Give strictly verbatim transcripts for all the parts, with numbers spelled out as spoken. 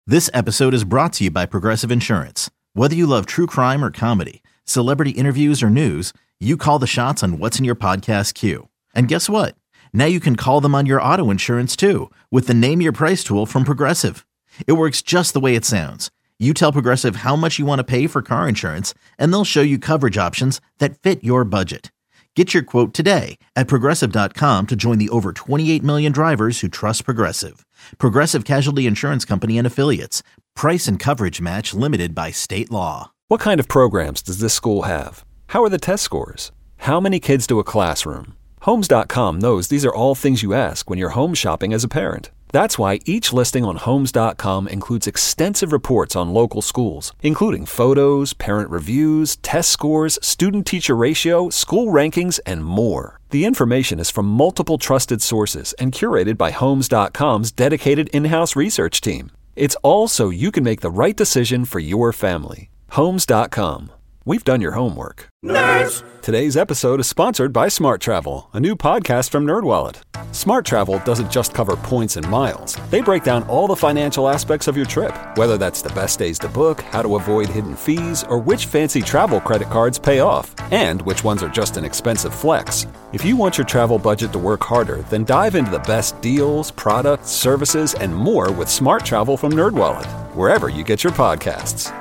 This episode is brought to you by Progressive Insurance. Whether you love true crime or comedy, celebrity interviews or news, you call the shots on what's in your podcast queue. And guess what? Now you can call them on your auto insurance too with the Name Your Price tool from Progressive. It works just the way it sounds. You tell Progressive how much you want to pay for car insurance, and they'll show you coverage options that fit your budget. Get your quote today at Progressive dot com to join the over twenty-eight million drivers who trust Progressive. Progressive Casualty Insurance Company and Affiliates. Price and coverage match limited by state law. What kind of programs does this school have? How are the test scores? How many kids do a classroom? Homes dot com knows these are all things you ask when you're home shopping as a parent. That's why each listing on Homes dot com includes extensive reports on local schools, including photos, parent reviews, test scores, student-teacher ratio, school rankings, and more. The information is from multiple trusted sources and curated by Homes dot com's dedicated in-house research team. It's all so you can make the right decision for your family. Homes dot com. We've done your homework. Nerds! Today's episode is sponsored by Smart Travel, a new podcast from NerdWallet. Smart Travel doesn't just cover points and miles. They break down all the financial aspects of your trip, whether that's the best days to book, how to avoid hidden fees, or which fancy travel credit cards pay off, and which ones are just an expensive flex. If you want your travel budget to work harder, then dive into the best deals, products, services, and more with Smart Travel from NerdWallet, wherever you get your podcasts.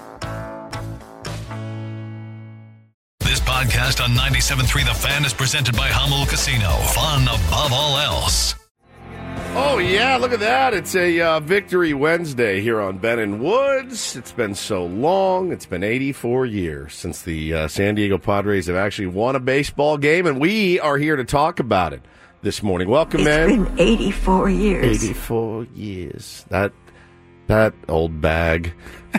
This podcast on ninety-seven point three The Fan is presented by Hummel Casino. Fun above all else. Oh, yeah, look at that. It's a uh, Victory Wednesday here on Ben and Woods. It's been so long. It's been eighty-four years since the uh, San Diego Padres have actually won a baseball game, and we are here to talk about it this morning. Welcome, it's man. It's been eighty-four years. eighty-four years. That, that old bag.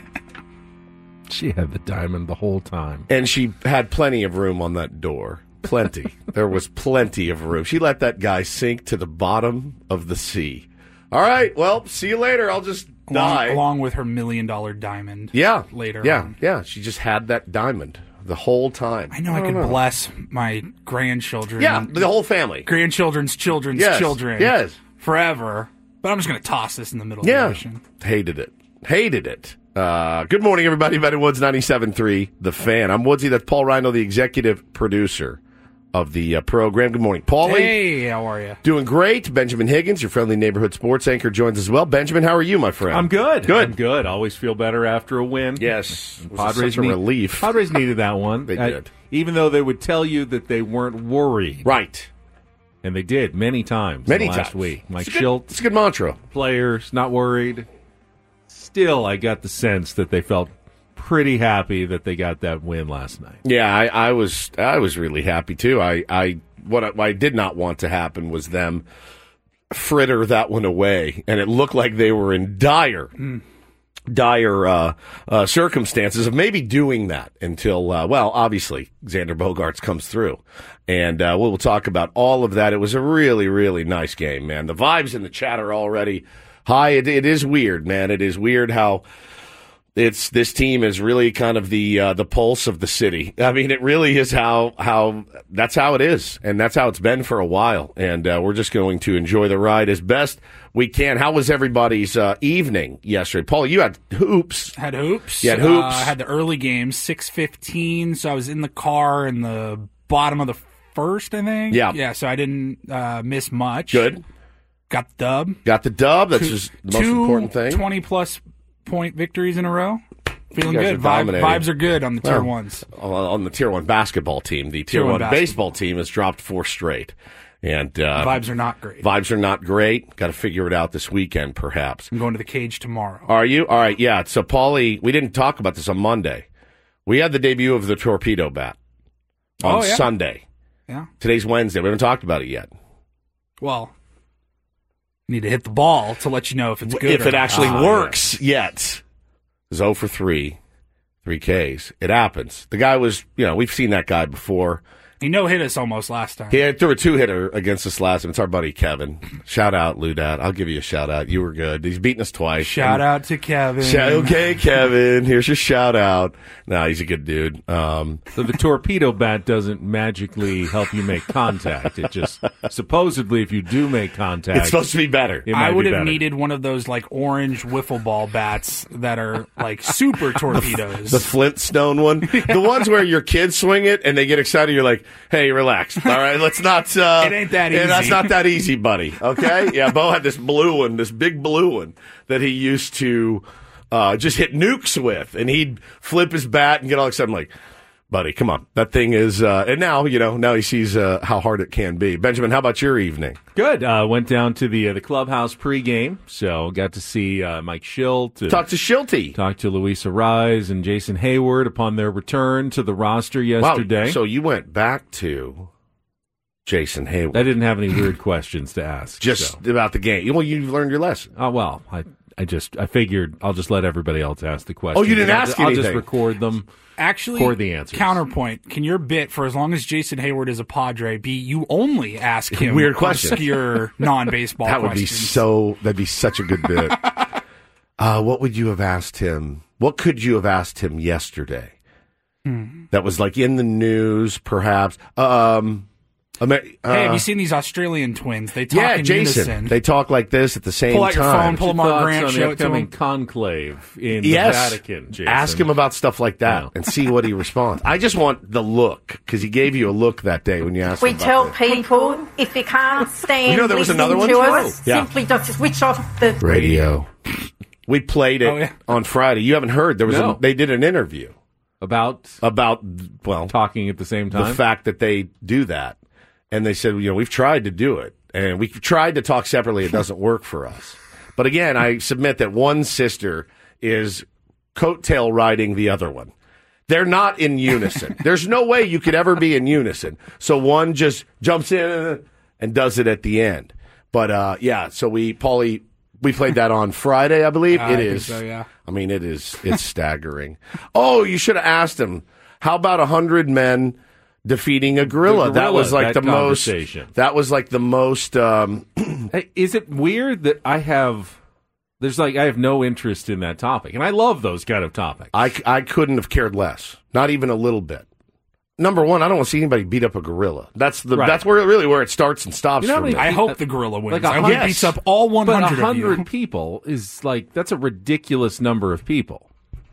She had the diamond the whole time. And she had plenty of room on that door. Plenty. There was plenty of room. She let that guy sink to the bottom of the sea. All right, well, see you later. I'll just along, die. Along with her million-dollar diamond. Yeah. Later yeah, on. Yeah, she just had that diamond the whole time. I know I, I could know. bless my grandchildren. Yeah, the whole family. Grandchildren's children's yes. children. Yes. Forever. But I'm just going to toss this in the middle yeah. of the ocean. Hated it. Hated it. Uh, good morning, everybody. Ben and Woods, ninety-seven point three, The Fan. I'm Woodsy. That's Paul Rhino, the executive producer of the uh, program. Good morning, Paulie. Hey, how are you? Doing great. Benjamin Higgins, your friendly neighborhood sports anchor, joins us as well. Benjamin, how are you, my friend? I'm good. Good. I'm good. Always feel better after a win. Yes. Padres such a need, relief. Padres needed that one. They I, did. Even though they would tell you that they weren't worried. Right. And they did many times many last times. week. Mike it's a good, Shildt. It's a good mantra. Players, not worried. Still, I got the sense that they felt pretty happy that they got that win last night. Yeah, I, I was I was really happy too. I, I what I, what I did not want to happen was them fritter that one away, and it looked like they were in dire, mm. dire uh, uh, circumstances of maybe doing that until uh, well, obviously Xander Bogaerts comes through, and uh, we'll talk about all of that. It was a really really nice game, man. The vibes in the chat are already high. It, it is weird, man. It is weird how. It's this team is really kind of the uh, the pulse of the city. I mean, it really is how how that's how it is, and that's how it's been for a while. And uh, we're just going to enjoy the ride as best we can. How was everybody's uh, evening yesterday, Paul? You had hoops. Had hoops. You had hoops. Uh, I had the early game, six fifteen. So I was in the car in the bottom of the first, I think. Yeah, yeah. So I didn't uh, miss much. Good. Got the dub. Got the dub. That's two, just the most two important thing. Twenty plus. Point victories in a row. Feeling good. Are Vibe, vibes are good on the tier well, ones. On the tier one basketball team. The tier, tier one, one baseball team has dropped four straight. And uh, vibes are not great. Vibes are not great. Got to figure it out this weekend, perhaps. I'm going to the cage tomorrow. Are you? All right, yeah. So, Paulie, we didn't talk about this on Monday. We had the debut of the torpedo bat on oh, yeah. Sunday. Yeah. Today's Wednesday. We haven't talked about it yet. Well, you need to hit the ball to let you know if it's good If or it not. actually ah, works yeah. yet. It's zero for three. Three Ks. It happens. The guy was, you know, we've seen that guy before. He no hit us almost last time. He had, threw a two-hitter against us last time. It's our buddy Kevin. Shout out, Ludat. I'll give you a shout-out. You were good. He's beaten us twice. Shout and, out to Kevin. Shout, okay, Kevin. Here's your shout-out. No, he's a good dude. Um, so the torpedo bat doesn't magically help you make contact. It just, supposedly, if you do make contact... It's supposed to be better. I would have better. needed one of those, like, orange wiffle ball bats that are, like, super torpedoes. The Flintstone one. Yeah. The ones where your kids swing it and they get excited. You're like, hey, relax. All right, let's not. Uh, it ain't that easy. Yeah, that's not that easy, buddy. Okay? Yeah, Bo had this blue one, this big blue one that he used to uh, just hit nukes with. And he'd flip his bat and get all excited. I'm like, buddy, come on. That thing is. Uh, and now, you know, now he sees uh, how hard it can be. Benjamin, how about your evening? Good. Uh, went down to the uh, the clubhouse pregame, so got to see uh, Mike Schilt. Talk to Schilty. Talk to Luisa Rise and Jason Hayward upon their return to the roster yesterday. Wow, so you went back to Jason Hayward. I didn't have any weird questions to ask. Just so. about the game. Well, you learned your lesson. Oh, well, I I just I figured I'll just let everybody else ask the questions. Oh, you didn't I'll, ask I'll anything. just record them. Actually, record the answers. Counterpoint, can your bit, for as long as Jason Hayward is a Padre, be you only ask him weird questions, obscure non-baseball that would questions? be so. That'd be such a good bit. uh, what would you have asked him? What could you have asked him yesterday? Hmm. That was like in the news, perhaps. Um, Amer- uh, hey, have you seen these Australian twins? They talk yeah, in Jason. unison. They talk like this at the same pull out time. Your phone, pull them on Grant, on show the it to upcoming him. conclave in yes. the Vatican. Jason. Ask him about stuff like that yeah. and see what he responds. I just want the look because he gave you a look that day when you asked We him about tell that. people if you can't stand You know there was listening another one? to us, Yeah. simply just switch off the radio. We played it Oh, yeah. on Friday. You haven't heard. There was No. a, they did an interview about about well talking at the same time. the fact that they do that. And they said, you know, we've tried to do it, and we've tried to talk separately. It doesn't work for us. But again, I submit that one sister is coattail riding the other one. They're not in unison. There's no way you could ever be in unison. So one just jumps in and does it at the end. But uh, yeah, so we, Paulie, we played that on Friday, I believe. Uh, it I is. think so, yeah. I mean, it is. It's staggering. Oh, you should have asked him. How about a hundred men defeating a gorilla? The gorilla, that was like that the most. conversation. That was like the most. Um, Hey, is it weird that I have? There's like I have no interest in that topic, and I love those kind of topics. I, I couldn't have cared less. Not even a little bit. Number one, I don't want to see anybody beat up a gorilla. That's the Right. that's where really where it starts and stops You know how for many me. I hope the gorilla wins. Like a I hope hundred- he beats up all one But a hundred of you. hundred people is like that's a ridiculous number of people.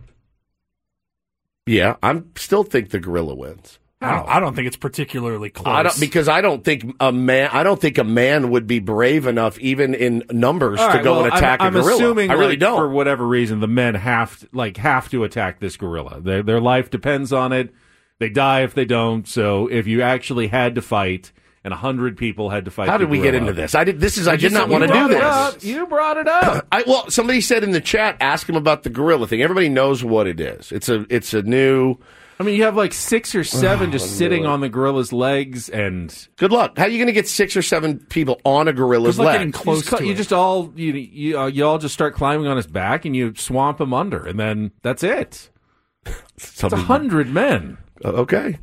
Yeah, I still think the gorilla wins. I don't, I don't think it's particularly close. I don't, because I don't think a man. I don't think a man would be brave enough, even in numbers, All to right, go well, and attack I'm, a gorilla. I'm assuming, I really like, don't. for whatever reason, the men have to, like have to attack this gorilla. Their their life depends on it. They die if they don't. So if you actually had to fight, and a hundred people had to fight, How the did we get gorilla- into this? I did. This is. I You did not said- want to you do brought this. it up. You brought it up. I, well, somebody said in the chat, ask him about the gorilla thing. Everybody knows what it is. It's a. It's a new. I mean, you have like six or seven Oh, just sitting Lord. on the gorilla's legs, and Good luck. How are you going to get six or seven people on a gorilla's Good luck getting leg? close you just, to you it. just all you you, uh, you all just start climbing on his back, and you swamp him under, and then that's it. It's a hundred men. Okay.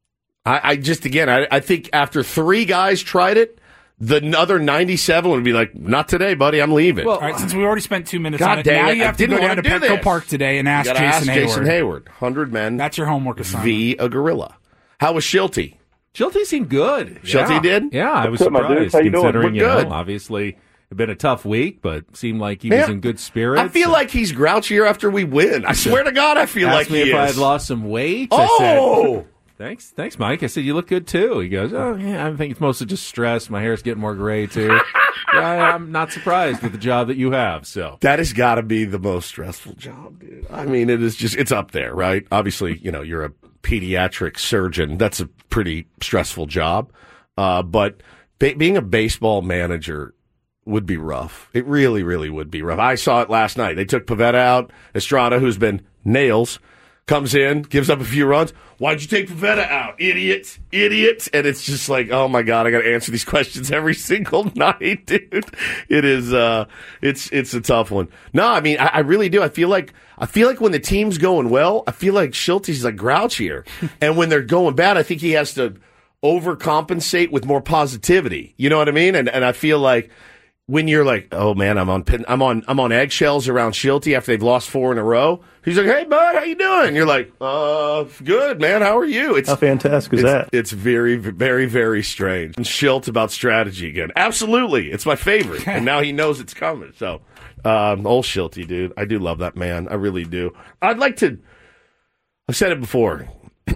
I, I just again, I, I think after three guys tried it, the other ninety-seven would be like, "Not today, buddy. I'm leaving." Well, All right, since we already spent two minutes God on it, dang now it, you I have to didn't go down wanna to do Petco this. Park today and You ask gotta Jason ask Hayward. Jason Hayward. Hundred men. That's your homework assignment. v a gorilla. How was Schilty? Schulte seemed good. Schulte yeah. did? Yeah, I was What's up, my surprised dudes? How you doing? considering We're you know good. obviously it'd been a tough week, but seemed like he Man, was in good spirits. I feel like he's grouchier after we win. I swear to God, I feel asked like me he if I is. had lost some weight. I oh, said, Thanks, thanks, Mike. I said, you look good, too. He goes, oh, yeah, I think it's mostly just stress. My hair's getting more gray, too. yeah, I'm not surprised with the job that you have, so. that has got to be the most stressful job, dude. I mean, it is just, it's up there, right? Obviously, you know, you're a pediatric surgeon. That's a pretty stressful job. Uh, but ba- being a baseball manager would be rough. It really, really would be rough. I saw it last night. They took Pivetta out. Estrada, who's been nails, comes in, gives up a few runs. Why'd you take Pivetta out? Idiot, idiot. And it's just like, oh my God, I got to answer these questions every single night, dude. It is, uh, it's, it's a tough one. No, I mean, I, I really do. I feel like, I feel like when the team's going well, I feel like Schulte's like grouchier. And when they're going bad, I think he has to overcompensate with more positivity. You know what I mean? And and I feel like when you're like, oh man, I'm on pin, I'm on I'm on eggshells around Shilty after they've lost four in a row. He's like, hey bud, how you doing? And you're like, uh, good man, how are you? It's how fantastic is it's, that? It's very, very, very strange. And Schilt about strategy again. Absolutely, it's my favorite, and now he knows it's coming. So, um, old Shilty, dude, I do love that man. I really do. I'd like to. I've said it before.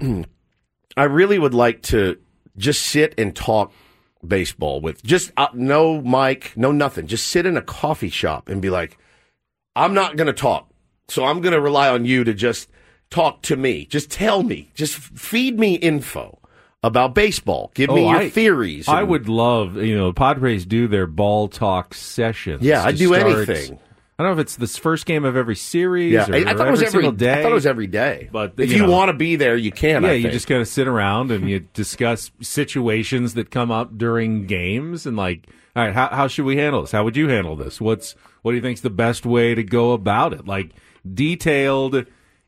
I really would like to just sit and talk baseball with just uh, no mic, no nothing. Just sit in a coffee shop and be like, I'm not going to talk, so I'm going to rely on you to just talk to me. Just tell me. Just feed me info about baseball. Give me oh, your I, theories. I and, would love, you know, Padres do their ball talk sessions. Yeah, I'd do start, anything. I don't know if it's the first game of every series yeah, or, I, I thought or it was every every single day. I thought it was every day. But if you, you know, want to be there, you can. Yeah, I you think. just kind of sit around and you discuss situations that come up during games and like, all right, how how should we handle this? How would you handle this? What's what do you think's the best way to go about it? Like detailed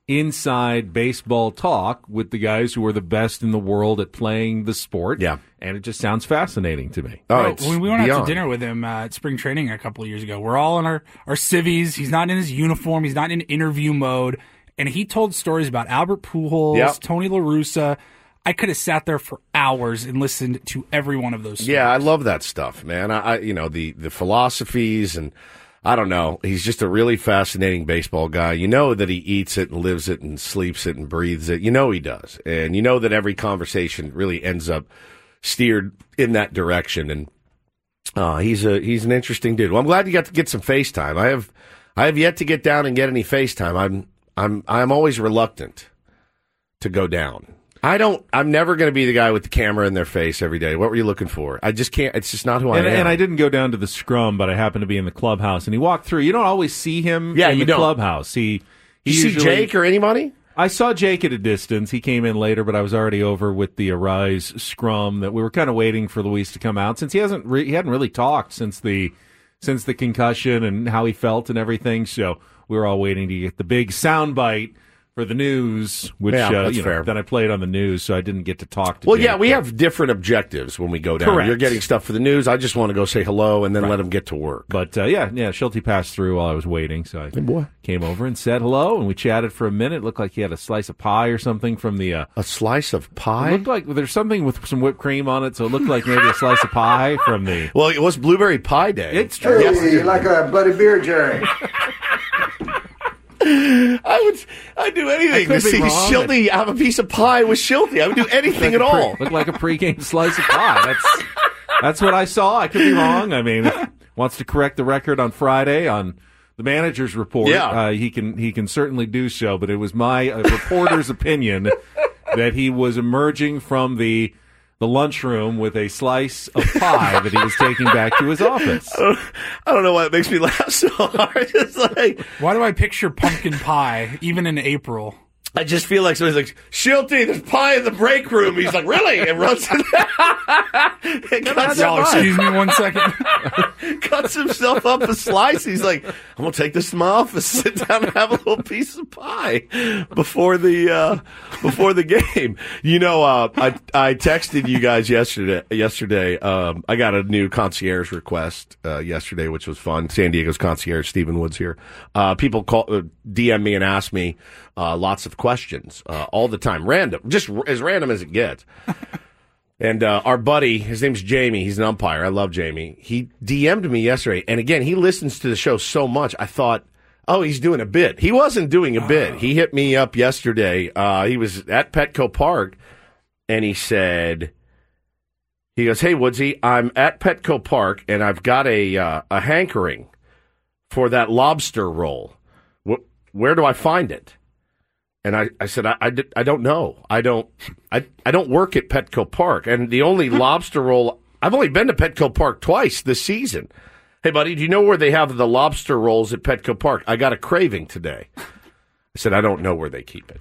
inside baseball talk with the guys who are the best in the world at playing the sport. Yeah. And it just sounds fascinating to me. Oh, Bro, it's when we went out beyond. to dinner with him uh, at spring training a couple of years ago, we're all in our, our civvies. He's not in his uniform. He's not in interview mode. And he told stories about Albert Pujols, Yep. Tony La Russa. I could have sat there for hours and listened to every one of those stories. Yeah, I love that stuff, man. I, I you know, the, the philosophies and I don't know. He's just a really fascinating baseball guy. You know that he eats it and lives it and sleeps it and breathes it. You know he does. And you know that every conversation really ends up steered in that direction. And uh, he's a he's an interesting dude. Well, I'm glad you got to get some FaceTime. I have I have yet to get down and get any FaceTime. I'm I'm I'm always reluctant to go down. I don't. I'm never going to be the guy with the camera in their face every day. What were you looking for? I just can't. It's just not who And, I am. and I didn't go down to the scrum, but I happened to be in the clubhouse, and he walked through. You don't always see him Yeah, in you the don't. clubhouse. He, he you see usually, Jake or anybody? I saw Jake at a distance. He came in later, but I was already over with the Arise scrum. That we were kind of waiting for Luis to come out since he hasn't re- he hadn't really talked since the since the concussion and how he felt and everything. So we were all waiting to get the big soundbite for the news, which Yeah, uh, that's you know, fair. that I played on the news, so I didn't get to talk to. Well, Jake, yeah, we but- have different objectives when we go down. Correct. You're getting stuff for the news. I just want to go say hello and then Right. let them get to work. But uh, yeah, yeah, Schulte passed through while I was waiting, so I boy. came over and said hello, and we chatted for a minute. It looked like he had a slice of pie or something from the. Uh, A slice of it pie? looked like there's something with some whipped cream on it, so it looked like maybe a slice of pie from the. Well, it was Blueberry Pie Day. It's true. Hey, like a bloody beer, Jerry. I would I'd do I anything could to be see wrong. Schulte have a piece of pie with Schulte. I would do anything at all. Looked like a pregame slice of pie. That's that's what I saw. I could be wrong. I mean, if he wants to correct the record on Friday on the manager's report, Yeah. uh, he can he can certainly do so. But it was my uh, reporter's opinion that he was emerging from the the lunchroom with a slice of pie that he was taking back to his office. I don't know why it makes me laugh so hard. It's like Why do I picture pumpkin pie, even in April? I just feel like somebody's like, Schulte, there's pie in the break room. He's like, really? And runs to and cuts, Y'all, excuse me one second. cuts himself up a slice. He's like, I'm going to take this to my office, sit down and have a little piece of pie before the uh, before the game. You know, uh, I I texted you guys yesterday. Yesterday, um, I got a new concierge request uh, yesterday, which was fun. San Diego's concierge, Stephen Woods here. Uh, people call, uh, D M me and ask me uh, lots of questions uh, all the time, random, just r- as random as it gets. And uh, our buddy, his name's Jamie. He's an umpire. I love Jamie. He D M'd me yesterday. And again, he listens to the show so much, I thought, oh, he's doing a bit. He wasn't doing a bit. He hit me up yesterday. Uh, he was at Petco Park, and he said, he goes, hey, Woodsy, I'm at Petco Park, and I've got a uh, a hankering for that lobster roll. Wh- where do I find it? And I, I said, I, I, did- I don't know. I don't I, I don't work at Petco Park. And the only lobster roll, I've only been to Petco Park twice this season. Hey, buddy, do you know where they have the lobster rolls at Petco Park? I got a craving today. I said, I don't know where they keep it.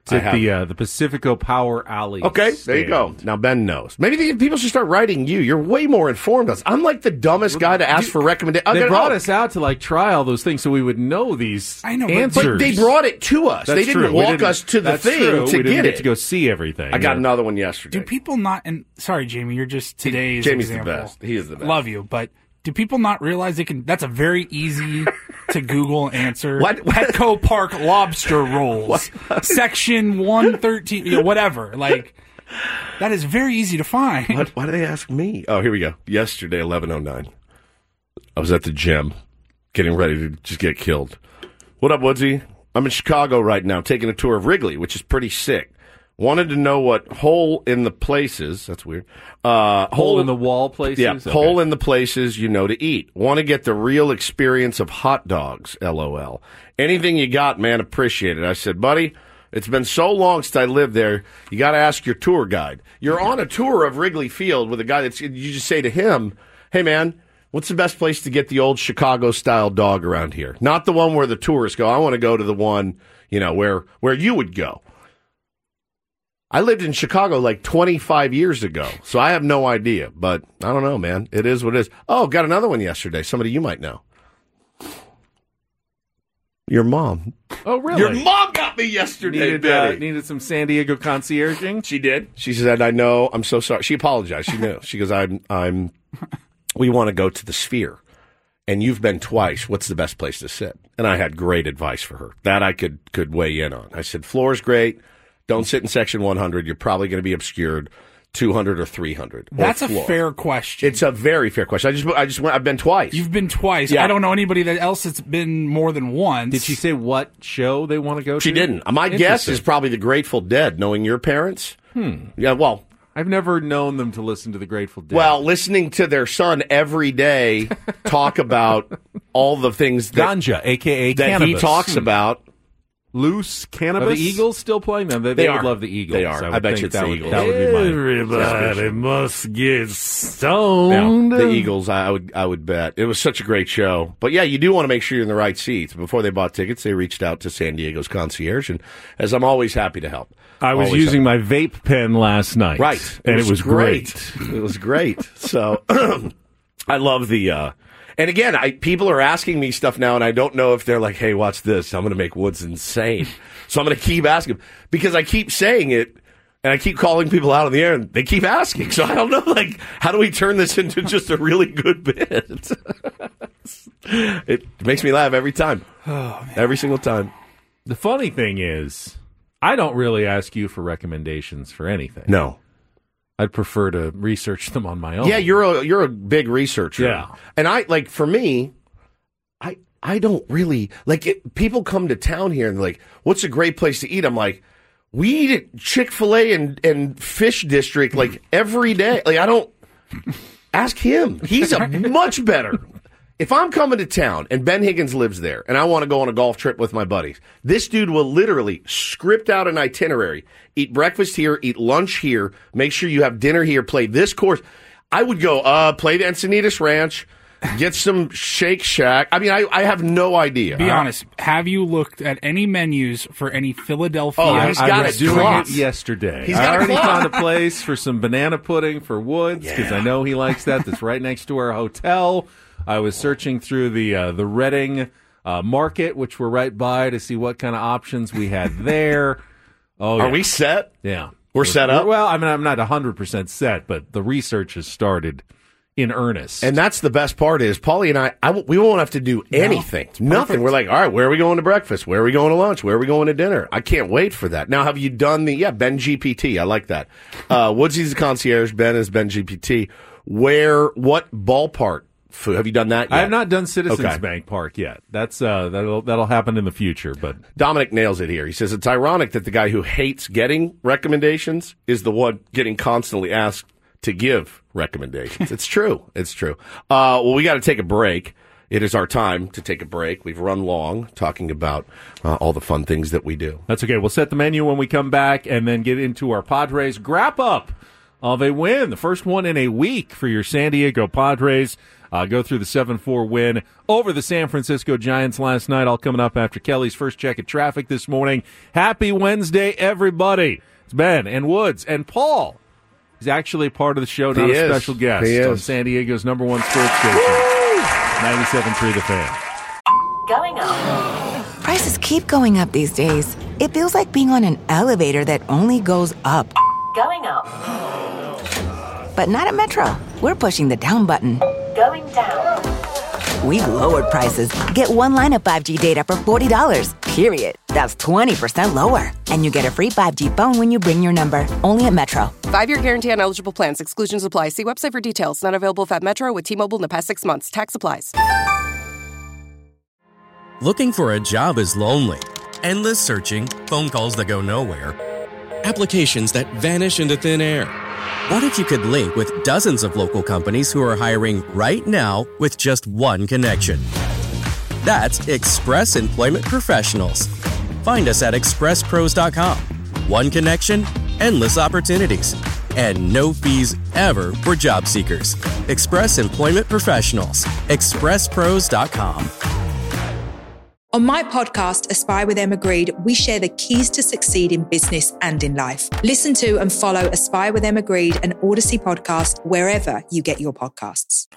It's at the uh, the Pacifico Power Alley. Okay, stand. there you go. Now Ben knows. Maybe the, people should start writing you. You're way more informed than us. I'm like the dumbest guy to ask for recommendations. They brought us out to like try all those things so we would know these I know, but- answers. But they brought it to us. That's they didn't true. We walk didn't- us to the that's thing true. to we didn't get get it. to go see everything. I got Yeah. another one yesterday. Do people not? And sorry, Jamie, you're just today's Jamie's example. the best. He is the best. Love you, but do people not realize they can? That's a very easy to Google answer. What? What? Petco Park lobster rolls, section one thirteen, you know, whatever. Like that is very easy to find. What, why do they ask me? Oh, here we go. Yesterday, eleven oh nine. I was at the gym getting ready to just get killed. What up, Woodsy? I'm in Chicago right now taking a tour of Wrigley, which is pretty sick. Wanted to know what hole in the places, that's weird. Uh, Hole in the wall places? Yeah, Okay. hole in the places you know to eat. Want to get the real experience of hot dogs, LOL. Anything you got, man, appreciate it. I said, buddy, it's been so long since I lived there, you got to ask your tour guide. You're on a tour of Wrigley Field with a guy that's, you just say to him, hey, man, what's the best place to get the old Chicago-style dog around here? Not the one where the tourists go. I want to go to the one, you know, where where you would go. I lived in Chicago like twenty-five years ago, so I have no idea. But I don't know, man. It is what it is. Oh, got another one yesterday. Somebody you might know. Your mom. Oh, really? Your mom got me yesterday, needed, uh, Betty. needed some San Diego concierging? She did. She said, I know. I'm so sorry. She apologized. She knew. She goes, I'm, I'm, we want to go to the Sphere. And you've been twice. What's the best place to sit? And I had great advice for her. That I could, could weigh in on. I said, floor's great. Don't sit in section one hundred. You're probably going to be obscured. two hundred or three hundred. That's a floor. fair question. It's a very fair question. I just, I just went, I've been twice. You've been twice. Yeah. I don't know anybody that else that's been more than once. Did she say what show they want to go She to? didn't. My guess Interesting. is probably the Grateful Dead, knowing your parents. Hmm. Yeah, well, I've never known them to listen to the Grateful Dead. well, listening to their son every day talk about all the things that, Ganja, a k a that cannabis. he talks Hmm. about. Loose cannabis. Are the Eagles still playing them? They, They they are. would love the Eagles. They are. I, I would bet think you it's that the would, Eagles. That would be mine. Everybody must get Yeah, stoned. the Eagles, I would, I would bet. It was such a great show. But yeah, you do want to make sure you're in the right seats. Before they bought tickets, they reached out to San Diego's concierge, and as I'm always happy to help. I was Always using happy. my vape pen last night. Right. And it was, great. It was great. So I love the, uh, and again, I, people are asking me stuff now, and I don't know if they're like, hey, watch this. I'm going to make Woods insane. So I'm going to keep asking because I keep saying it, and I keep calling people out on the air, and they keep asking. So I don't know, like, how do we turn this into just a really good bit? It makes me laugh every time. Oh, Every single time. The funny thing is, I don't really ask you for recommendations for anything. No. I'd prefer to research them on my own. Yeah, you're a you're a big researcher. Yeah. And I like for me, I I don't really like it, people come to town here and they're like, what's a great place to eat? I'm like, we eat at Chick-fil-A and, and Fish District like every day. Like I don't ask him. He's a much better. If I'm coming to town and Ben Higgins lives there and I want to go on a golf trip with my buddies, this dude will literally script out an itinerary, eat breakfast here, eat lunch here, make sure you have dinner here, play this course. I would go, uh, play the Encinitas Ranch, get some Shake Shack. I mean, I, I have no idea. Be Uh, honest. Have you looked at any menus for any Philadelphia? Oh, he's I got was it doing clocked. it yesterday. He's I got it already clocked. found a place for some banana pudding for Woods because Yeah. I know he likes that. That's right next to our hotel. I was searching through the uh, the Reading uh, Market, which we're right by, to see what kind of options we had there. Oh, Are yeah. we set? Yeah, We're set up? Well, I mean, I'm not one hundred percent set, but the research has started in earnest. And that's the best part is Paulie and I, I w- we won't have to do anything. Nothing. We're like, all right, where are we going to breakfast? Where are we going to lunch? Where are we going to dinner? I can't wait for that. Now, have you done the, yeah, Ben G P T. I like that. Uh, Woodsy's the concierge. Ben is Ben G P T. Where, what ballpark food? Have you done that yet? I have not done Citizens Okay. Bank Park yet. That's uh, that'll that'll happen in the future. But Dominic nails it here. He says it's ironic that the guy who hates getting recommendations is the one getting constantly asked to give recommendations. It's true. It's true. Uh, well, we got to take a break. It is our time to take a break. We've run long talking about uh, all the fun things that we do. that's okay. We'll set the menu when we come back, and then get into our Padres wrap up of a win, the first one in a week for your San Diego Padres. Uh, go through the seven four win over the San Francisco Giants last night. All coming up after Kelly's first check of traffic this morning. Happy Wednesday, everybody. It's Ben and Woods and Paul. He's actually part of the show, not He a is. special guest He is. on San Diego's number one sports station, ninety-seven point three The Fan. Going up. Prices keep going up these days. It feels like being on an elevator that only goes up. Going up. But not at Metro. We're pushing the down button. Going down. We've lowered prices. Get one line of five G data for forty dollars. Period. That's twenty percent lower. And you get a free five G phone when you bring your number. Only at Metro. Five-year guarantee on eligible plans. Exclusions apply. See website for details. Not available if at Metro with T-Mobile in the past six months. Tax applies. Looking for a job is lonely. Endless searching, phone calls that go nowhere, applications that vanish into thin air. What if you could link with dozens of local companies who are hiring right now with just one connection? That's Express Employment Professionals. Find us at express pros dot com. One connection, endless opportunities, and no fees ever for job seekers. Express Employment Professionals. express pros dot com. On my podcast, Aspire with Emma Grede, we share the keys to succeed in business and in life. Listen to and follow Aspire with Emma Grede and Odyssey podcast wherever you get your podcasts.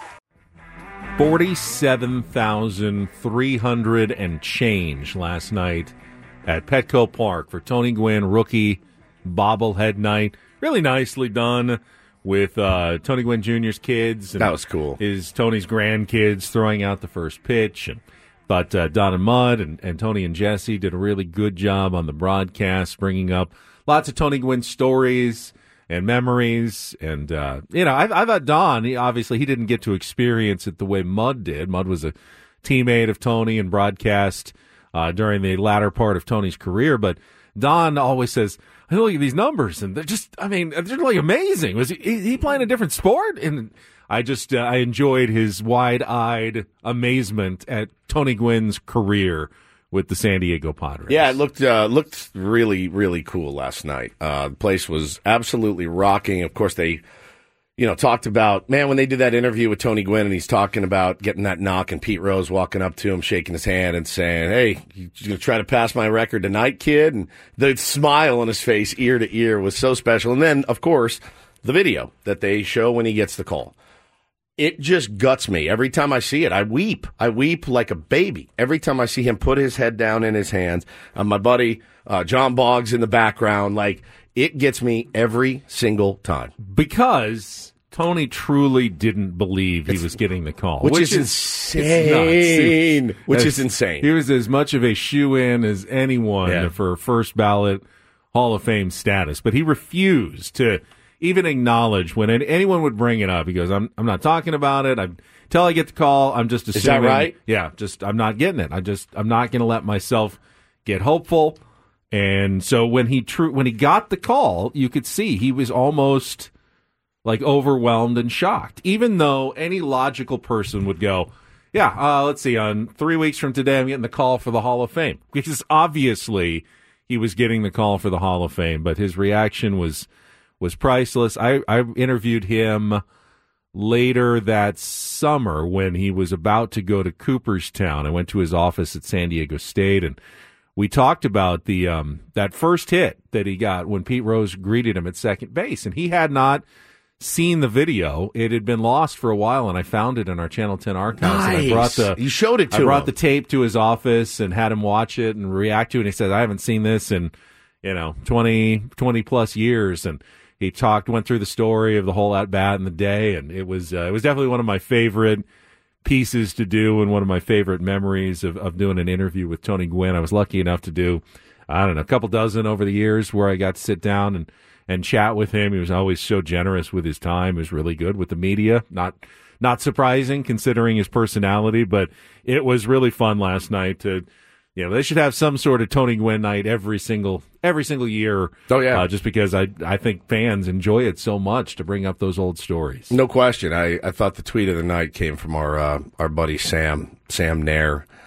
forty-seven thousand three hundred and change last night at Petco Park for Tony Gwynn rookie bobblehead night. Really nicely done with uh, Tony Gwynn Junior's kids. And that was cool. His Tony's grandkids throwing out the first pitch. And But uh, Don and Mudd and, and Tony and Jesse did a really good job on the broadcast, bringing up lots of Tony Gwynn stories and memories. And, uh, you know, I, I thought Don, he, obviously he didn't get to experience it the way Mudd did. Mudd was a teammate of Tony and broadcast uh, during the latter part of Tony's career. But Don always says, I look at these numbers, and they're just, I mean, they're like amazing. Was he, he playing a different sport? And I just, uh, I enjoyed his wide-eyed amazement at Tony Gwynn's career with the San Diego Padres. Yeah, it looked uh, looked really, really cool last night. Uh, the place was absolutely rocking. Of course, they, you know, talked about, man, when they did that interview with Tony Gwynn, and he's talking about getting that knock, and Pete Rose walking up to him, shaking his hand and saying, hey, you going to try to pass my record tonight, kid? And the smile on his face, ear to ear, was so special. And then, of course, the video that they show when he gets the call. It just guts me. Every time I see it, I weep. I weep like a baby. Every time I see him put his head down in his hands. Uh, my buddy uh, John Boggs in the background, like, it gets me every single time. Because Tony truly didn't believe he it's, was getting the call. Which, which is, is insane. Nuts. Which is insane. He was as much of a shoo-in as anyone yeah. for first ballot Hall of Fame status. But he refused to even acknowledge when anyone would bring it up. He goes, I'm I'm not talking about it. I'm, until I get the call, I'm just assuming. Is that right? Yeah, just I'm not getting it. I just I'm not going to let myself get hopeful. And so when he tr- when he got the call, you could see he was almost like overwhelmed and shocked. Even though any logical person would go, yeah, uh, let's see, on three weeks from today, I'm getting the call for the Hall of Fame. Because obviously he was getting the call for the Hall of Fame, but his reaction was. was priceless. I, I interviewed him later that summer when he was about to go to Cooperstown. I went to his office at San Diego State, and we talked about the um, that first hit that he got when Pete Rose greeted him at second base, and he had not seen the video. It had been lost for a while, and I found it in our Channel ten archives. Nice. And I brought the, you showed it to I brought him. the tape to his office and had him watch it and react to it, and he said, I haven't seen this in, you know, twenty, twenty plus years, and he talked, went through the story of the whole at bat in the day, and it was uh, it was definitely one of my favorite pieces to do, and one of my favorite memories of, of doing an interview with Tony Gwynn. I was lucky enough to do, I don't know, a couple dozen over the years where I got to sit down and, and chat with him. He was always so generous with his time. He was really good with the media. Not not surprising considering his personality, but it was really fun last night to. You know, they should have some sort of Tony Gwynn night every single every single year. Oh yeah, uh, just because I I think fans enjoy it so much to bring up those old stories. No question. I, I thought the tweet of the night came from our uh, our buddy Sam Sam Nair.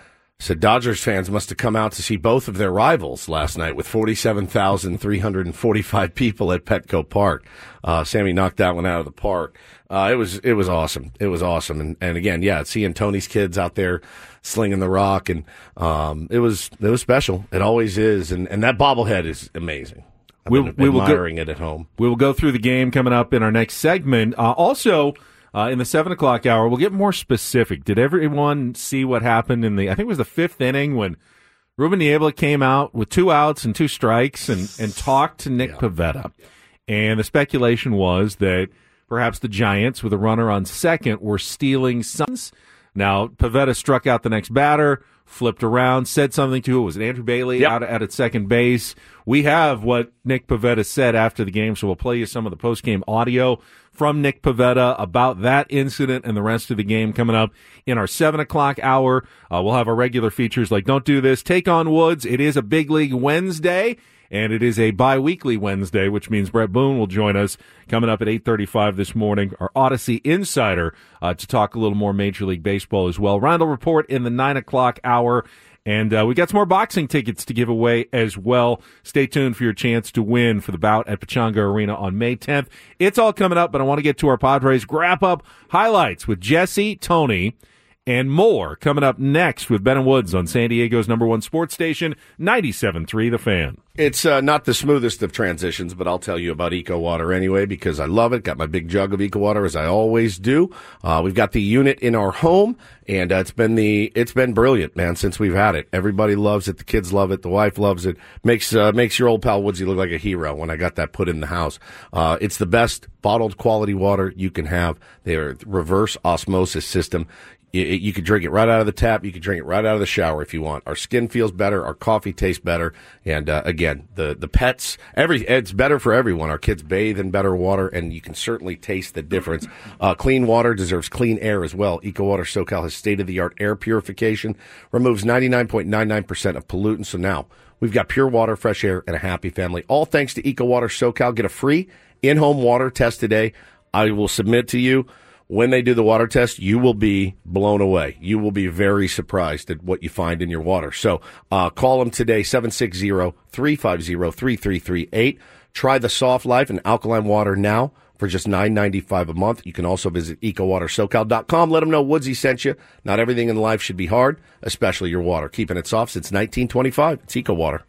Said Dodgers fans must have come out to see both of their rivals last night with forty-seven thousand three hundred forty-five people at Petco Park. Uh, Sammy knocked that one out of the park. Uh, it was, it was awesome. It was awesome. And, and again, yeah, seeing Tony's kids out there slinging the rock and, um, it was, it was special. It always is. And, and that bobblehead is amazing. I've We'll, been we will admiring go, it at home. We will go through the game coming up in our next segment. Uh, also, uh, in the seven o'clock hour, we'll get more specific. Did everyone see what happened in the, I think it was the fifth inning when Ruben Niebla came out with two outs and two strikes and, and talked to Nick yeah. Pivetta. And the speculation was that perhaps the Giants, with a runner on second, were stealing signs. Now, Pivetta struck out the next batter, flipped around, said something to it. Was it Andrew Bailey yep. out, out at second base? We have what Nick Pivetta said after the game, so we'll play you some of the post-game audio from Nick Pivetta about that incident and the rest of the game coming up in our seven o'clock hour. Uh, we'll have our regular features like Don't Do This, Take on Woods. It is a Big League Wednesday, and it is a bi-weekly Wednesday, which means Brett Boone will join us coming up at eight thirty-five this morning, our Odyssey Insider, uh, to talk a little more Major League Baseball as well. Roundel Report in the nine o'clock hour. And uh, we got some more boxing tickets to give away as well. Stay tuned for your chance to win for the bout at Pechanga Arena on May tenth. It's all coming up, but I want to get to our Padres wrap-up highlights with Jesse, Tony, and more coming up next with Ben and Woods on San Diego's number one sports station, ninety-seven point three The Fan. It's uh, not the smoothest of transitions, but I'll tell you about Eco Water anyway because I love it. Got my big jug of Eco Water as I always do. Uh, we've got the unit in our home, and uh, it's been the it's been brilliant, man, since we've had it. Everybody loves it. The kids love it. The wife loves it. Makes uh, makes your old pal Woodsy look like a hero when I got that put in the house. Uh, it's the best bottled quality water you can have. They're reverse osmosis system. You, you could drink it right out of the tap. You could drink it right out of the shower if you want. Our skin feels better. Our coffee tastes better. And, uh, again, the, the pets, every, it's better for everyone. Our kids bathe in better water, and you can certainly taste the difference. Uh, clean water deserves clean air as well. Eco Water SoCal has state-of-the-art air purification, removes ninety-nine point nine nine percent of pollutants. So now we've got pure water, fresh air, and a happy family. All thanks to Eco Water SoCal. Get a free in-home water test today. I will submit to you. When they do the water test, you will be blown away. You will be very surprised at what you find in your water. So uh, call them today, seven six zero, three five zero, three three three eight. Try the Soft Life and alkaline water now for just nine ninety-five a month. You can also visit eco water socal dot com. Let them know Woodsy sent you. Not everything in life should be hard, especially your water. Keeping it soft since nineteen twenty-five. It's Eco Water.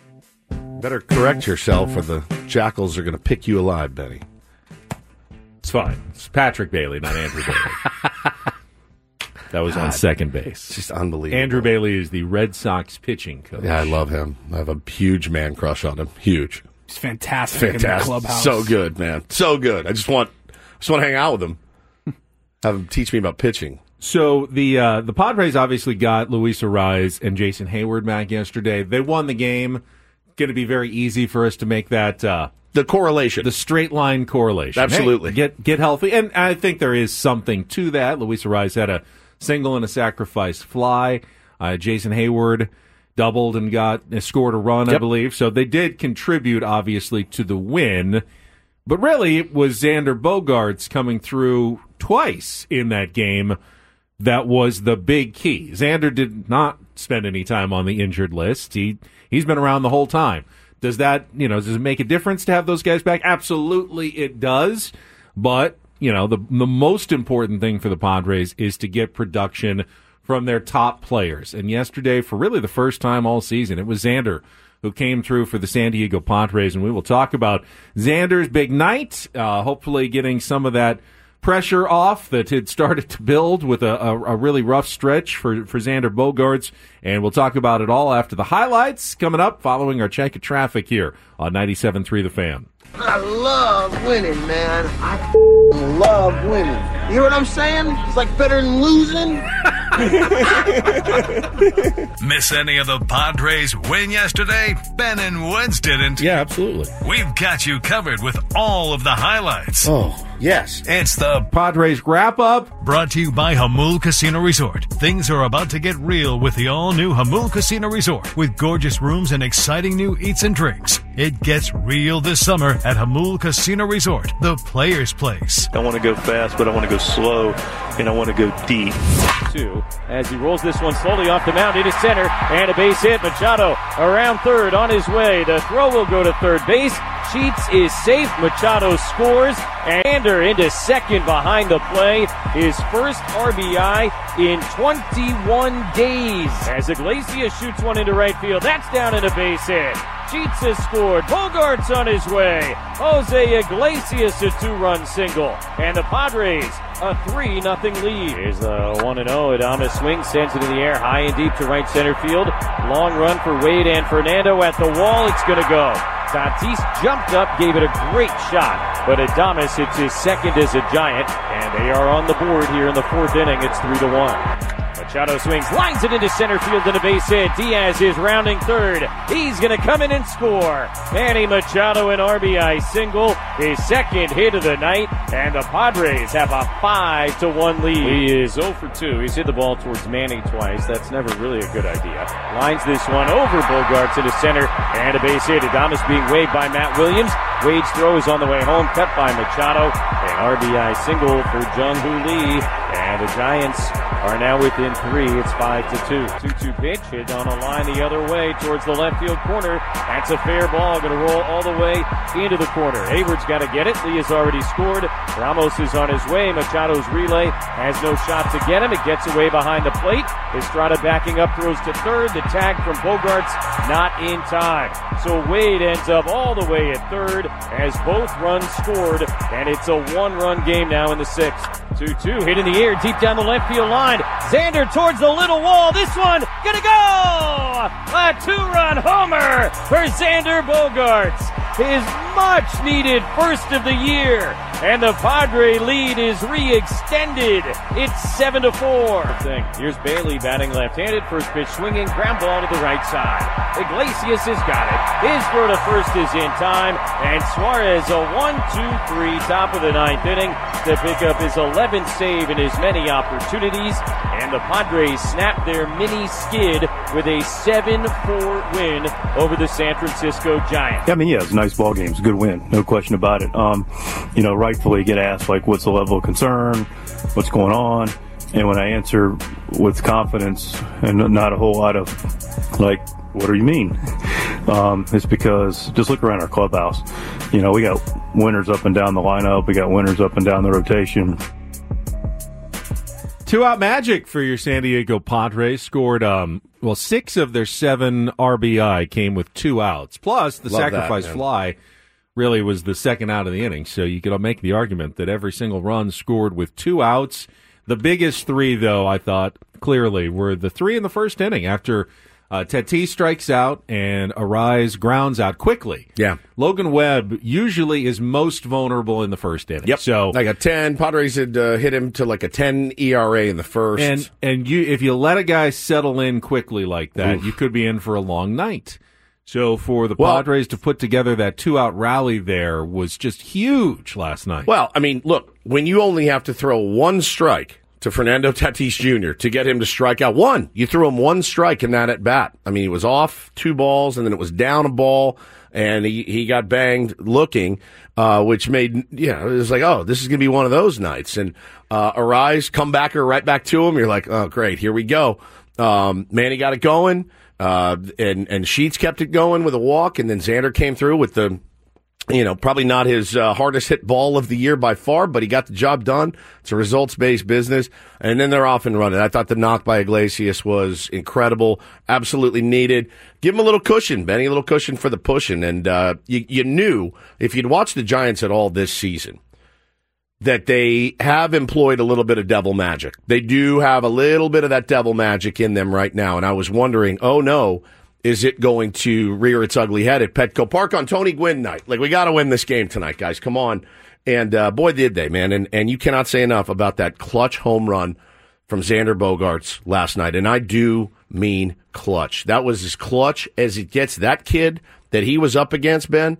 Better correct yourself or the jackals are going to pick you alive, Benny. It's fine. It's Patrick Bailey, not Andrew Bailey. That was God, on second base. It's just unbelievable. Andrew Bailey is the Red Sox pitching coach. Yeah, I love him. I have a huge man crush on him. Huge. He's fantastic, fantastic. in the clubhouse. So good, man. So good. I just want, just want to hang out with him. Have him teach me about pitching. So the uh, the Padres obviously got Luis Arraez and Jason Hayward back yesterday. They won the game. Going to be very easy for us to make that uh, the correlation, the straight line correlation. Absolutely, hey, get get healthy, and I think there is something to that. Luis Arraez had a single and a sacrifice fly. Uh, Jason Hayward doubled and got scored a run, yep. I believe. So they did contribute, obviously, to the win. But really, it was Xander Bogaerts coming through twice in that game that was the big key. Xander did not spend any time on the injured list. He he's been around the whole time. Does that, you know, does it make a difference to have those guys back? Absolutely it does. But, you know, the the most important thing for the Padres is to get production from their top players. And yesterday, for really the first time all season, it was Xander who came through for the San Diego Padres. And we will talk about Xander's big night, uh, hopefully getting some of that pressure off that had started to build with a, a, a really rough stretch for, for Xander Bogaerts. And we'll talk about it all after the highlights coming up following our check of traffic here on ninety-seven point three The Fan. I love winning, man. I love winning. You hear what I'm saying? It's like better than losing. Miss any of the Padres win yesterday? Ben and Woods didn't. Yeah, absolutely. We've got you covered with all of the highlights. Oh, yes. It's the Padres wrap-up. Brought to you by Jamul Casino Resort. Things are about to get real with the all-new Jamul Casino Resort. With gorgeous rooms and exciting new eats and drinks. It gets real this summer at Jamul Casino Resort, the player's place. I want to go fast, but I want to go slow, and I want to go deep. two as he rolls this one slowly off the mound into center, and a base hit. Machado around third on his way. The throw will go to third base. Sheets is safe. Machado scores. And Xander into second behind the play. His first R B I in twenty-one days. As Iglesias shoots one into right field. That's down in a base hit. Sheets has scored. Bogart's on his way. Jose Iglesias a two-run single. And the Padres a three nothing lead. Here's the one and oh. Adames swings, sends it in the air high and deep to right center field. Long run for Wade and Fernando at the wall. It's going to go. Tatis jumped up, gave it a great shot, but Adames hits his second as a Giant, and they are on the board here in the fourth inning. It's three to one. Machado swings, lines it into center field and a base hit. Diaz is rounding third. He's going to come in and score. Manny Machado an R B I single, his second hit of the night, and the Padres have a five to one lead. He is oh for two. He's hit the ball towards Manny twice. That's never really a good idea. Lines this one over Bogarts into center, and a base hit. Adames being waved by Matt Williams. Wade's throw is on the way home, cut by Machado. An R B I single for Jung-Hoo Lee, and the Giants are now within three. It's five to two. two two pitch hit on a line the other way towards the left field corner. That's a fair ball. Going to roll all the way into the corner. Hayward's got to get it. Lee has already scored. Ramos is on his way. Machado's relay has no shot to get him. It gets away behind the plate. Estrada backing up, throws to third. The tag from Bogarts not in time. So Wade ends up all the way at third as both runs scored, and it's a one-run game now in the sixth. two two hit in the air deep down the left field line. Xander towards the little wall. This one gonna go! A two-run homer for Xander Bogarts. His much-needed first of the year. And the Padre lead is re-extended. It's seven to four. Here's Bailey batting left-handed. First pitch swinging. Ground ball to the right side. Iglesias has got it. His throw to first is in time. And Suarez a one two three top of the ninth inning to pick up his eleventh save in his many opportunities. And the Padres snap their mini skid with a seven four win over the San Francisco Giants. Yeah, I mean, yeah, it's a nice ball game. It's a good win. No question about it. Um, you know, rightfully get asked, like, what's the level of concern? What's going on? And when I answer with confidence and not a whole lot of, like, what do you mean? Um, it's because just look around our clubhouse. You know, we got winners up and down the lineup. We got winners up and down the rotation. Two-out magic for your San Diego Padres. Scored, um, well, six of their seven R B I came with two outs. Plus, the Love sacrifice that, fly really was the second out of the inning. So you could make the argument that every single run scored with two outs. The biggest three, though, I thought, clearly, were the three in the first inning after uh, Tatis strikes out and Arise grounds out quickly. Yeah. Logan Webb usually is most vulnerable in the first inning. Yep. So like a ten. Padres had uh, hit him to like a ten E R A in the first. And and you, if you let a guy settle in quickly like that, Oof. you could be in for a long night. So for the well, Padres to put together that two-out rally there was just huge last night. Well, I mean, look, when you only have to throw one strike to Fernando Tatis Junior to get him to strike out one, you threw him one strike in that at bat. I mean, he was off two balls, and then it was down a ball, and he, he got banged looking, uh, which made, you know, it was like, oh, this is going to be one of those nights. And uh, Arise, comebacker right back to him. You're like, oh, great, here we go. Um, Manny got it going. Uh, and, and Sheets kept it going with a walk, and then Xander came through with the, you know, probably not his uh, hardest hit ball of the year by far, but he got the job done. It's a results-based business. And then they're off and running. I thought the knock by Iglesias was incredible, absolutely needed. Give him a little cushion, Benny, a little cushion for the pushing. And uh, you, you knew, if you'd watched the Giants at all this season, that they have employed a little bit of devil magic. They do have a little bit of that devil magic in them right now. And I was wondering, oh no, is it going to rear its ugly head at Petco Park on Tony Gwynn night? Like, we got to win this game tonight, guys. Come on. And uh, boy, did they, man. And, and you cannot say enough about that clutch home run from Xander Bogarts last night. And I do mean clutch. That was as clutch as it gets. That kid that he was up against, Ben,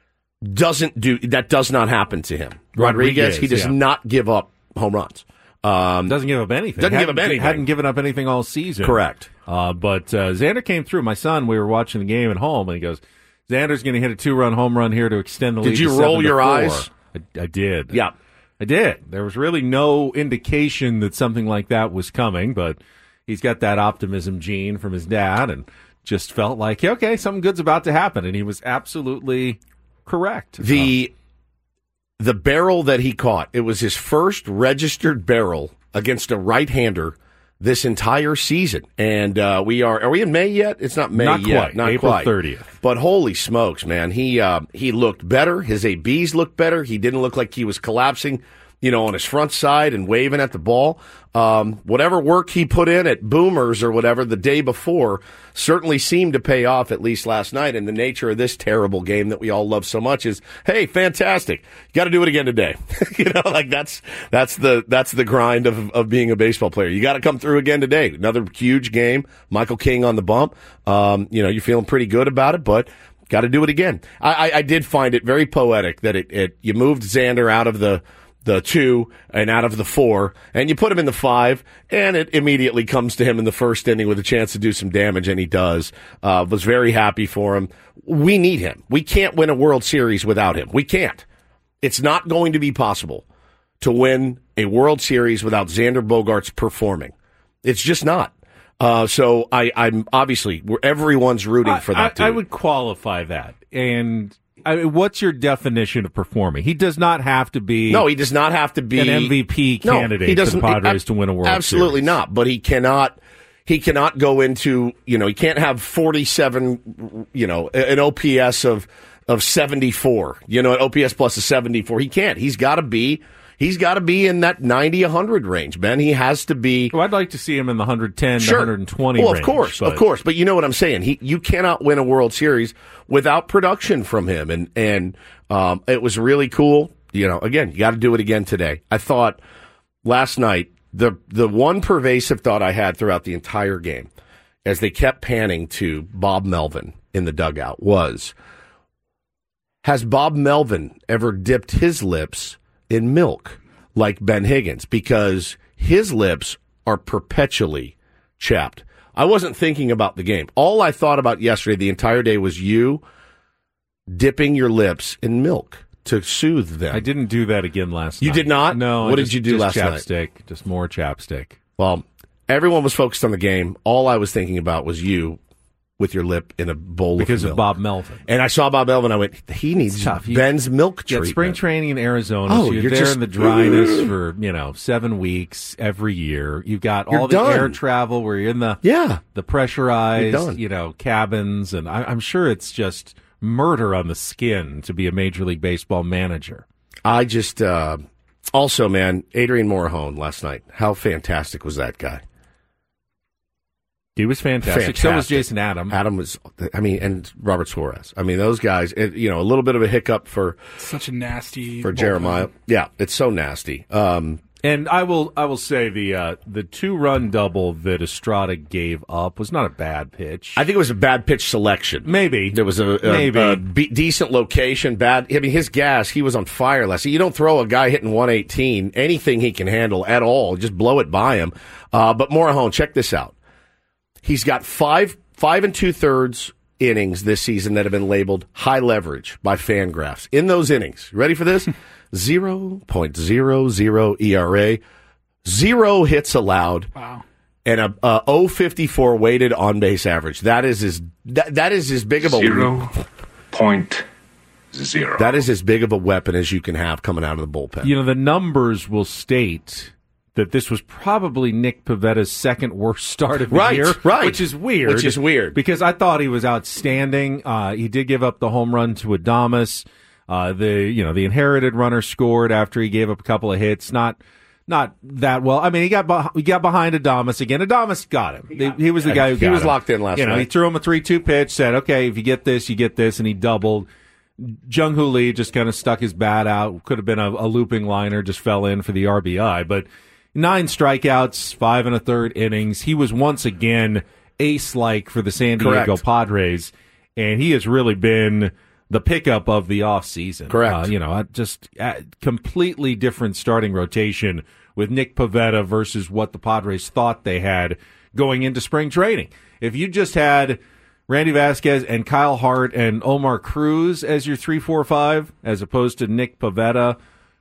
doesn't do that. Does not happen to him. Rodriguez, Rodriguez he does yeah. not give up home runs. Um, doesn't give up anything. Doesn't hadn't, give up anything. Hadn't given up anything all season. Correct. Uh, but uh, Xander came through. My son, we were watching the game at home, and he goes, Xander's going to hit a two-run home run here to extend the lead. Did you to roll your four. eyes? I, I did. Yeah. I did. There was really no indication that something like that was coming, but he's got that optimism gene from his dad and just felt like, yeah, okay, something good's about to happen, and he was absolutely correct. The the barrel that he caught, it was his first registered barrel against a right-hander this entire season. And uh, we are, are we in May yet? It's not May not yet. Quite. Not April quite. thirtieth. But holy smokes, man. He, uh, he looked better. His A Bs looked better. He didn't look like he was collapsing, you know, on his front side and waving at the ball. Um, whatever work he put in at Boomers or whatever the day before certainly seemed to pay off, at least last night. And the nature of this terrible game that we all love so much is, hey, fantastic. You got to do it again today. you know, like that's, that's the, that's the grind of, of being a baseball player. You got to come through again today. Another huge game. Michael King on the bump. Um, you know, you're feeling pretty good about it, but got to do it again. I, I, I did find it very poetic that it, it, you moved Xander out of the, the two and out of the four, and you put him in the five, and it immediately comes to him in the first inning with a chance to do some damage, and he does. Uh, was very happy for him. We need him. We can't win a World Series without him. We can't. It's not going to be possible to win a World Series without Xander Bogaerts performing. It's just not. Uh, so I, I'm obviously, we're, everyone's rooting for that. I, I, I would qualify that. And I mean, what's your definition of performing? He does not have to be. No, he does not have to be an M V P candidate no, he doesn't, for the Padres he, to win a World absolutely Series. not. But he cannot. He cannot go into. You know, he can't have forty-seven. You know, an O P S of of seventy-four. You know, an O P S plus a seventy-four. He can't. He's got to be. He's got to be in that ninety, one hundred range, Ben. He has to be. Well, I'd like to see him in the one ten sure. to one twenty well, range. of course, but. of course. But you know what I'm saying. He, you cannot win a World Series without production from him. And, and um, it was really cool. You know, again, you got to do it again today. I thought last night, the the one pervasive thought I had throughout the entire game, as they kept panning to Bob Melvin in the dugout, was, has Bob Melvin ever dipped his lips in milk like Ben Higgins? Because his lips are perpetually chapped. I wasn't thinking about the game. All I thought about yesterday the entire day was you dipping your lips in milk to soothe them. I didn't do that again last you night. You did not? No. What just, did you do just last chapstick, night? Just more chapstick. Well, everyone was focused on the game. All I was thinking about was you with your lip in a bowl because of of milk. Bob Melvin. And I saw Bob Melvin. I went, he needs Ben's milk treatment. Yeah, spring training in Arizona. Oh, so you're, you're there just, in the dryness for, you know, seven weeks every year. You've got all You're the done. air travel where you're in the yeah. the pressurized, You're done. you know, cabins. And I, I'm sure it's just murder on the skin to be a Major League Baseball manager. I just, uh, also, man, Adrian Morahone last night. How fantastic was that guy? He was fantastic. fantastic. So was Jason Adam. Adam was, I mean, and Robert Suarez. I mean, those guys, it, you know, a little bit of a hiccup for such a nasty for bullpen. Jeremiah. Yeah, it's so nasty. Um, and I will, I will say the uh, the two run double that Estrada gave up was not a bad pitch. I think it was a bad pitch selection. Maybe there was a, a, maybe a be- decent location. Bad. I mean, his gas. He was on fire last. You don't throw a guy hitting one eighteen anything he can handle at all. Just blow it by him. Uh, but Morahone, check this out. He's got five five and two thirds innings this season that have been labeled high leverage by Fangraphs. In those innings, you ready for this? zero point zero zero E R A, zero hits allowed, wow, and a, a oh fifty-four weighted on base average. That is as that, that is as big of a zero point zero. That is as big of a weapon as you can have coming out of the bullpen. You know, the numbers will state that this was probably Nick Pavetta's second worst start of the right, year, right. which is weird. Which is weird. Because I thought he was outstanding. Uh, he did give up the home run to Adames. Uh, the, you know, the inherited runner scored after he gave up a couple of hits. Not not that well. I mean, he got beh- he got behind Adames again. Adames got him. He, got he was the guy who he got was him. locked in last you know, night. He threw him a three two pitch, said, okay, if you get this, you get this, and he doubled. Jung-Hoo Lee just kind of stuck his bat out. Could have been a, a looping liner, just fell in for the R B I. But nine strikeouts, five and a third innings. He was once again ace-like for the San Diego Correct. Padres, and he has really been the pickup of the offseason. Correct. Uh, you know, just a completely different starting rotation with Nick Pivetta versus what the Padres thought they had going into spring training. If you just had Randy Vasquez and Kyle Hart and Omar Cruz as your three four five, as opposed to Nick Pivetta,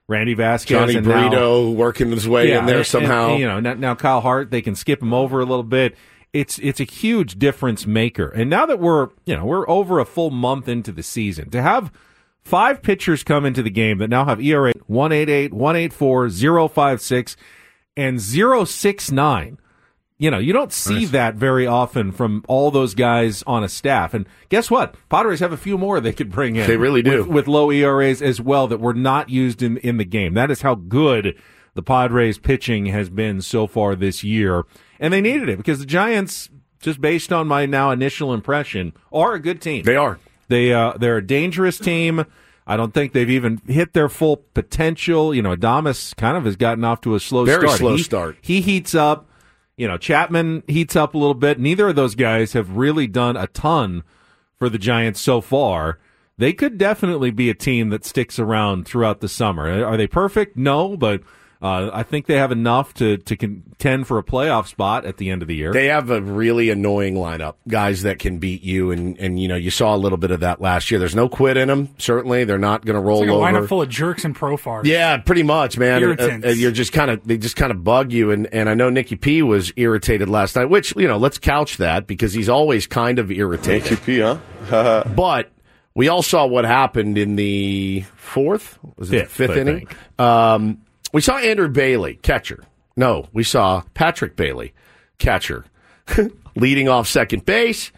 Randy Vasquez. Johnny and Brito now, working his way yeah, in there and, somehow. And, you know, now, now Kyle Hart, they can skip him over a little bit. It's it's a huge difference maker. And now that we're, you know, we're over a full month into the season, to have five pitchers come into the game that now have E R A one eighty-eight, one eighty-four, oh fifty-six, and oh sixty-nine. You know, you don't see Nice. that very often from all those guys on a staff. And guess what? Padres have a few more they could bring in. They really do. With, with low E R As as well that were not used in, in the game. That is how good the Padres pitching has been so far this year. And they needed it because the Giants, just based on my now initial impression, are a good team. They are. They, uh, they're a dangerous team. I don't think they've even hit their full potential. You know, Adames kind of has gotten off to a slow Very start. slow he, start. He heats up. You know, Chapman heats up a little bit. Neither of those guys have really done a ton for the Giants so far. They could definitely be a team that sticks around throughout the summer. Are they perfect? No, but uh, I think they have enough to, to contend for a playoff spot at the end of the year. They have a really annoying lineup, guys that can beat you, and, and you know you saw a little bit of that last year. There's no quit in them. Certainly, they're not going to roll It's like a over. lineup full of jerks and profards. Yeah, pretty much, man. Irritants. Uh, uh, you're just kind of they just kind of bug you, and and I know Nicky P was irritated last night. Which you know, let's couch that because he's always kind of irritated. Nicky P, huh? But we all saw what happened in the fourth, was it Fifth, fifth I inning? think. Um, we saw Andrew Bailey, catcher. No, we saw Patrick Bailey, catcher, leading off second base,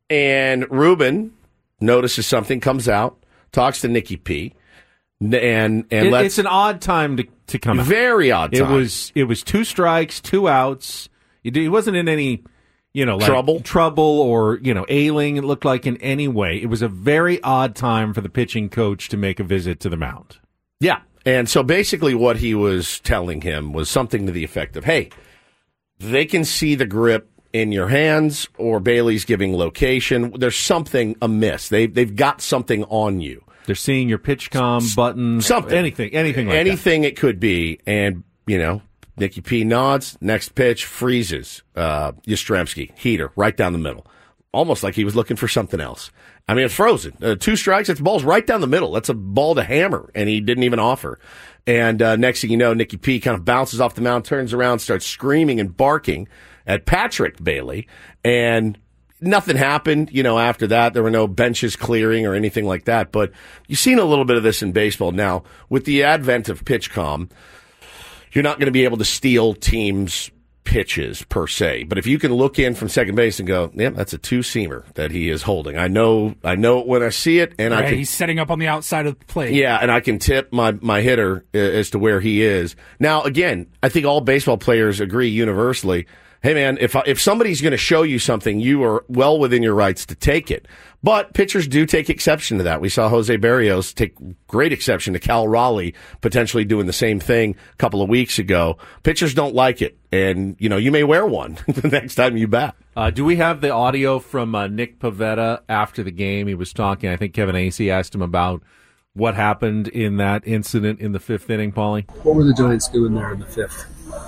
and Ruben notices something, comes out, talks to Nicky P, and and It- lets it's an odd time to, to come out. very odd time. It was it was two strikes, two outs. He d- he wasn't in any, you know, like Trouble? trouble or you know ailing. It looked like in any way. It was a very odd time for the pitching coach to make a visit to the mound. Yeah. And so basically what he was telling him was something to the effect of, hey, they can see the grip in your hands or Bailey's giving location. There's something amiss. They, they've got something on you. They're seeing your pitch com buttons, Something. anything, anything like Anything it could be. And, you know, Nicky P nods, next pitch, freezes. Uh, Yastrzemski, heater, right down the middle. Almost like he was looking for something else. I mean, it's frozen. Uh, two strikes, it's ball's right down the middle. That's a ball to hammer, and he didn't even offer. And uh, next thing you know, Nicky P kind of bounces off the mound, turns around, starts screaming and barking at Patrick Bailey, and nothing happened, you know, after that. There were no benches clearing or anything like that. But you've seen a little bit of this in baseball. Now, with the advent of PitchCom, you're not going to be able to steal teams' pitches per se, but if you can look in from second base and go, yeah, that's a two-seamer that he is holding. I know, I know it when I see it, and Right, I can. he's setting up on the outside of the plate. Yeah, and I can tip my my hitter uh, as to where he is. Now, again, I think all baseball players agree universally. Hey, man, if if somebody's going to show you something, you are well within your rights to take it. But pitchers do take exception to that. We saw Jose Barrios take great exception to Cal Raleigh potentially doing the same thing a couple of weeks ago. Pitchers don't like it, and you know you may wear one the next time you bat. Uh, do we have the audio from uh, Nick Pivetta after the game? He was talking. I think Kevin Acee asked him about what happened in that incident in the fifth inning, Paulie. What were the Giants doing there in the fifth?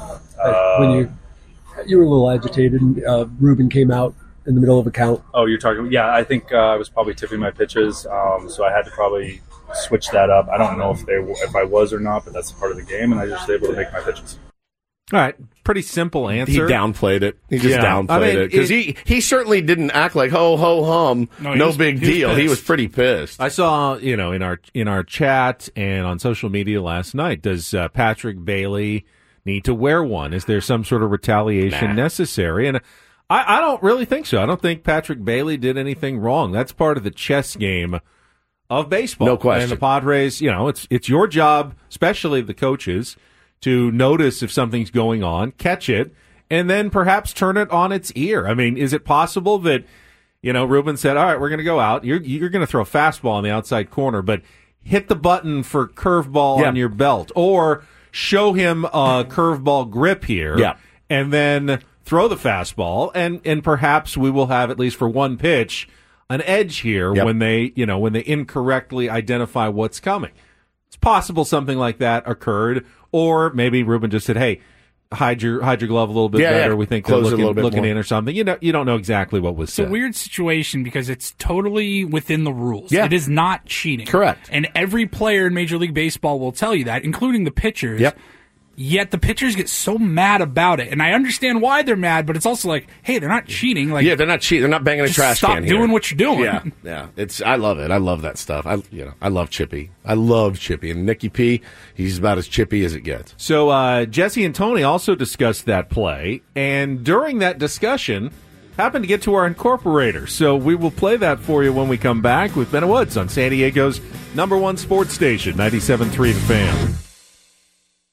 Uh, when you you were a little agitated, and uh, Ruben came out in the middle of a count. Oh, you're talking. Yeah, I think uh, I was probably tipping my pitches, um, so I had to probably switch that up. I don't know if they if I was or not, but that's a part of the game, and I just was able to make my pitches. All right, pretty simple answer. He downplayed it. He just Yeah. downplayed I mean, it because it- he he certainly didn't act like ho ho hum. No, No, he was- big he was deal. He pissed. was pretty pissed. I saw, you know, in our in our chat and on social media last night, does uh, Patrick Bailey need to wear one? Is there some sort of retaliation Nah. necessary? And I, I don't really think so. I don't think Patrick Bailey did anything wrong. That's part of the chess game of baseball. No question. And the Padres, you know, it's it's your job, especially the coaches, to notice if something's going on, catch it, and then perhaps turn it on its ear. I mean, is it possible that, you know, Ruben said, all right, we're going to go out. You're, you're going to throw a fastball on the outside corner, but hit the button for curveball Yeah. on your belt, or show him a curveball grip here, Yeah. and then throw the fastball, and, and perhaps we will have, at least for one pitch, an edge here Yep. when they, you know, when they incorrectly identify what's coming. It's possible something like that occurred, or maybe Ruben just said, hey, hide your hide your glove a little bit Yeah, better. yeah. We think Close it they're a little looking, bit looking more. in or something. You know, you don't know exactly what was It's a said. weird situation because it's totally within the rules. Yeah. It is not cheating. Correct. And every player in Major League Baseball will tell you that, including the pitchers. Yep. Yet the pitchers get so mad about it. And I understand why they're mad, but it's also like, hey, they're not cheating. Like, yeah, they're not cheating. They're not banging a just trash stop can here. doing what you're doing. Yeah, yeah. It's I love it. I love that stuff. I you know I love Chippy. I love Chippy and Nicky P. He's about as chippy as it gets. So uh, Jesse and Tony also discussed that play, and during that discussion, happened to get to our incorporator. So we will play that for you when we come back with Ben Woods on San Diego's number one sports station, ninety-seven point three The Fan.